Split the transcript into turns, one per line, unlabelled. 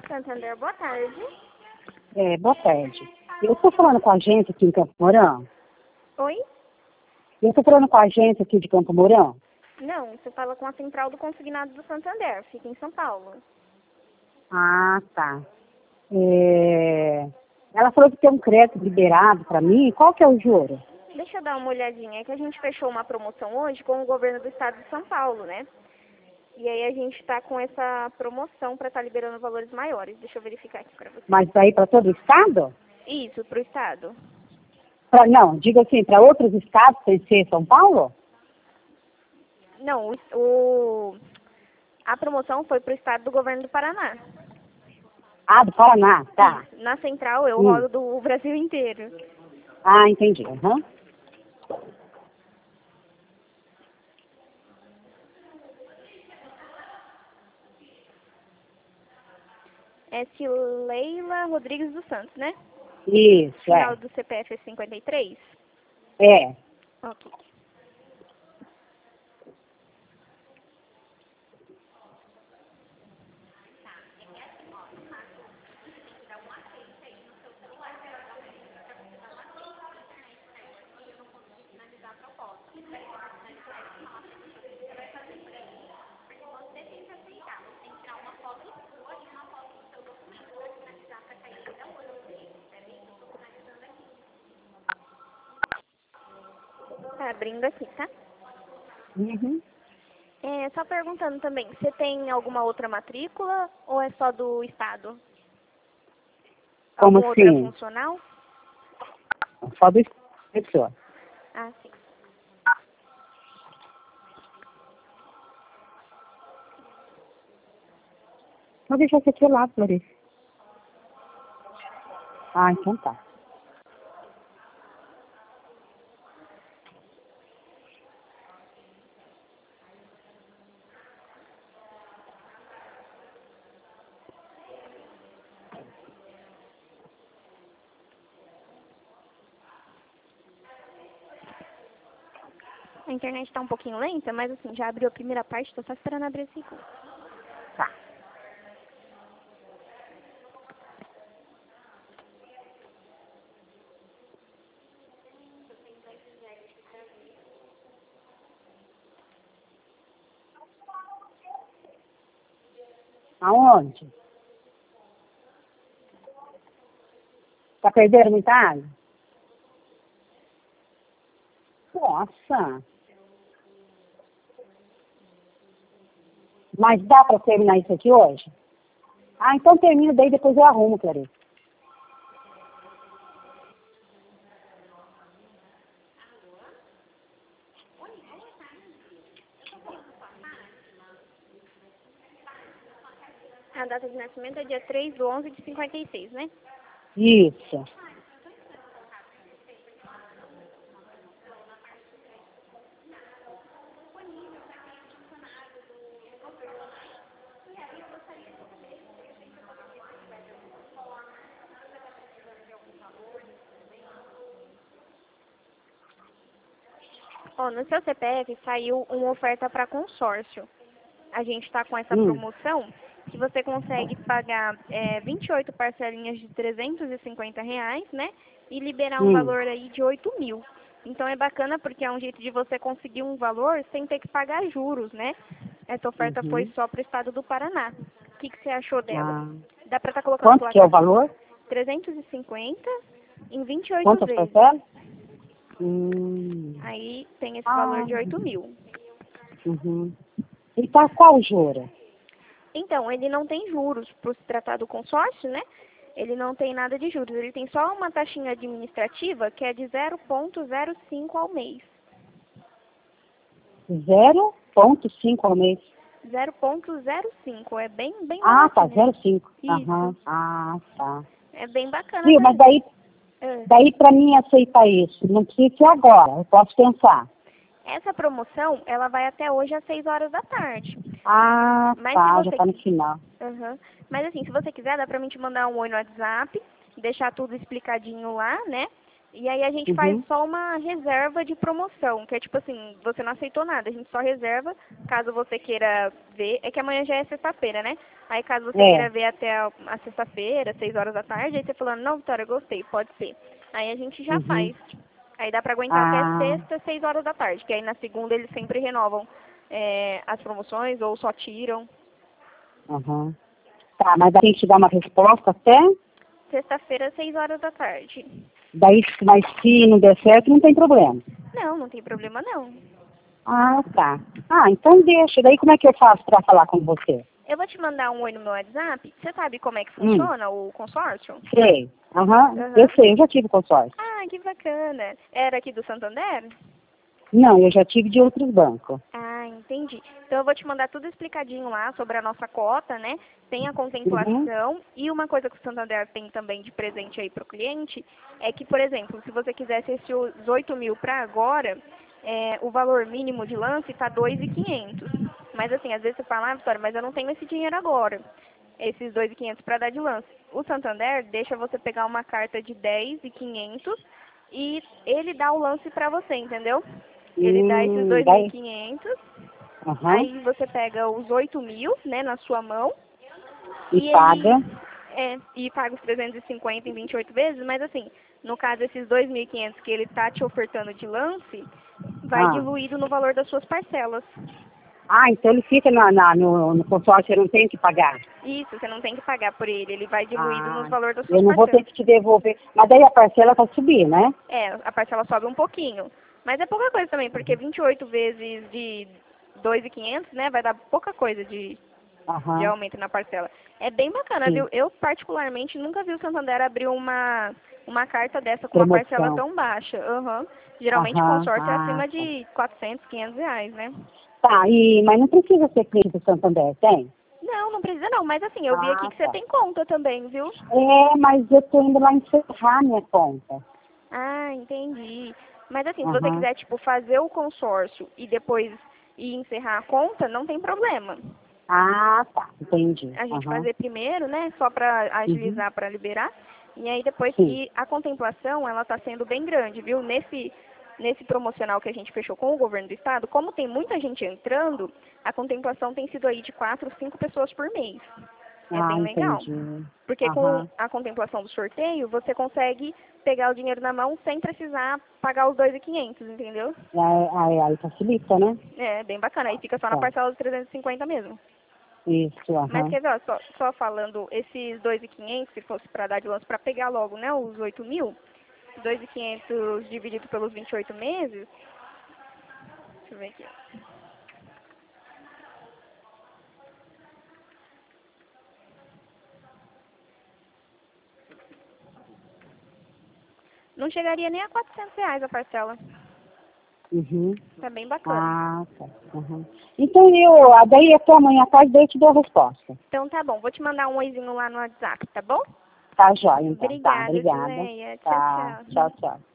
Santander, boa tarde.
Boa tarde. Eu estou falando com a agência aqui em Campo Mourão?
Oi?
Eu estou falando com a agência aqui de Campo Mourão?
Não, você fala com a central do consignado do Santander, fica em São Paulo.
Ah, tá. Ela falou que tem um crédito liberado para mim. Qual que é o juro?
Deixa eu dar uma olhadinha, é que a gente fechou uma promoção hoje com o governo do estado de São Paulo, né? E aí a gente está com essa promoção para estar liberando valores maiores. Deixa eu verificar aqui para você.
Mas daí para todo o estado?
Isso, para o estado.
Não, diga assim, para outros estados sem ser São Paulo?
Não, a promoção foi para o estado do governo do Paraná.
Ah, do Paraná, tá.
Isso. Na central eu rodo do Brasil inteiro.
Ah, entendi. Uhum.
É Cileila Rodrigues dos Santos, né?
Isso,
Final do CPF é 53?
É.
Ok. Tá abrindo aqui, tá?
Uhum.
Só perguntando também, você tem alguma outra matrícula ou é só do estado?
Como
Alguma outra
assim?
funcional?
Só do pessoa.
Ah, sim.
Vou deixar esse aqui lá, Florice. Ah, então tá.
A internet tá um pouquinho lenta, mas assim, já abriu a primeira parte, tô só esperando abrir a segunda.
Tá. Aonde? Tá perdendo muita água? Nossa! Mas dá para terminar isso aqui hoje? Ah, então termina, daí depois eu arrumo, Clarice.
A data de nascimento é dia 3/11/56, né?
Isso.
Ó, no seu CPF saiu uma oferta para consórcio. A gente está com essa promoção que você consegue pagar 28 parcelinhas de R$ 350, né? E liberar um valor aí de 8.000. Então é bacana porque é um jeito de você conseguir um valor sem ter que pagar juros, né? Essa oferta foi só para o estado do Paraná. O que você achou dela?
Ah.
Dá para estar colocando
Quanto que é o valor?
350 em 28
Quantas
vezes.
parcelas?
Aí tem esse valor de 8.000.
Uhum. E tá qual o juro?
Então, ele não tem juros por se tratar do consórcio, né? Ele não tem nada de juros. Ele tem só uma taxinha administrativa que é de 0,05 ao mês.
0,5 ao mês.
0,05. É bem
Ah, tá,
baratinho.
0,5.
Isso.
Aham. Ah, tá.
É bem bacana.
Viu, mas daí para mim aceitar isso, não precisa ser agora, eu posso pensar.
Essa promoção, ela vai até hoje às 6 horas da tarde.
Ah,
Mas
tá,
se
já
você
tá no final.
Mas assim, se você quiser, dá pra mim te mandar um oi no WhatsApp, deixar tudo explicadinho lá, né? E aí a gente faz só uma reserva de promoção, que é tipo assim, você não aceitou nada, a gente só reserva, caso você queira ver, é que amanhã já é sexta-feira, né? Aí caso você queira ver até a sexta-feira, 6 horas da tarde, aí você falando, não, Vitória, gostei, pode ser. Aí a gente já faz. Aí dá pra aguentar até sexta, 6 horas da tarde, que aí na segunda eles sempre renovam as promoções ou só tiram.
Tá, mas a gente dá uma resposta até?
Sexta-feira, 6 horas da tarde.
Daí, mas se não der certo, não tem problema.
Não, não tem problema não.
Ah, tá. Ah, então deixa. Daí como é que eu faço para falar com você?
Eu vou te mandar um oi no meu WhatsApp. Você sabe como é que funciona o consórcio?
Sei. Eu sei, eu já tive consórcio.
Ah, que bacana. Era aqui do Santander?
Não, eu já tive de outros bancos.
Ah, entendi. Então eu vou te mandar tudo explicadinho lá sobre a nossa cota, né? Tem a contemplação e uma coisa que o Santander tem também de presente aí para o cliente é que, por exemplo, se você quisesse esses 8 mil para agora, o valor mínimo de lance está 2.500. Mas assim, às vezes você fala, ah, Vitória, mas eu não tenho esse dinheiro agora, esses 2.500 para dar de lance. O Santander deixa você pegar uma carta de 10.500 e ele dá o lance para você, entendeu? Ele dá esses 2.500, aí você pega os 8 mil, né, na sua mão.
E paga?
E paga os 350 em 28 vezes, mas assim, no caso, esses 2.500 que ele tá te ofertando de lance, vai diluído no valor das suas parcelas.
Ah, então ele fica no consórcio, eu não tenho que pagar?
Isso, você não tem que pagar por ele, ele vai diluído nos valores das suas parcelas.
Eu não vou ter que te devolver, mas daí a parcela vai subir, né?
A parcela sobe um pouquinho. Mas é pouca coisa também, porque 28 vezes de 2.500, né, vai dar pouca coisa de aumento na parcela. É bem bacana, viu? Eu, particularmente, nunca vi o Santander abrir uma carta dessa com uma parcela tão baixa. Geralmente, consórcio é acima de 400, 500 reais, né?
Tá, mas não precisa ser cliente do Santander, tem?
Não, não precisa não, mas assim, eu vi aqui que você tem conta também, viu?
Mas eu tô indo lá encerrar minha conta.
Ah, entendi. Mas assim, se você quiser, tipo, fazer o consórcio e depois ir encerrar a conta, não tem problema.
Ah, tá, entendi.
A gente fazer primeiro, né, só para agilizar, para liberar. E aí depois que a contemplação, ela tá sendo bem grande, viu? Nesse promocional que a gente fechou com o governo do estado, como tem muita gente entrando, a contemplação tem sido aí de 4, 5 pessoas por mês. É bem legal. Porque com a contemplação do sorteio, você consegue pegar o dinheiro na mão sem precisar pagar os 2.500, entendeu?
Aí facilita, né?
É, bem bacana. Aí fica só na parcela dos 350 mesmo.
Isso,
Mas quer ver, ó, só falando, esses 2.500, se fosse para dar de lance, para pegar logo, né, os 8 mil, 2.500 dividido pelos 28 meses, deixa eu ver aqui. Não chegaria nem a 400 reais a parcela. Tá bem bacana.
Tá. Então daí até amanhã à tarde daí eu te dou a resposta.
Então tá bom, vou te mandar um oizinho lá no WhatsApp, tá bom?
Tá, joia, então.
Obrigada,
Obrigada.
Juleia.
Tá,
Tchau, tchau.
tchau.